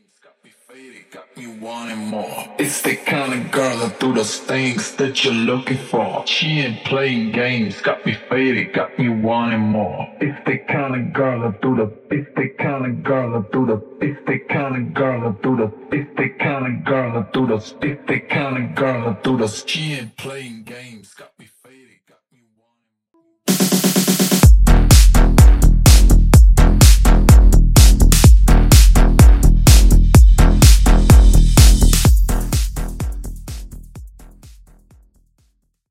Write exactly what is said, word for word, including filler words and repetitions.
Got me wanting more. It's the kind of girl that do those things that you're looking for. She ain't playing games, got me faded, got me wanting more. It's the kind of girl that do the. It's the kind of girl that do the. It's the kind of girl that do the. It's the kind of girl that do the. It's the kind of girl that do the. She ain't playing games, got me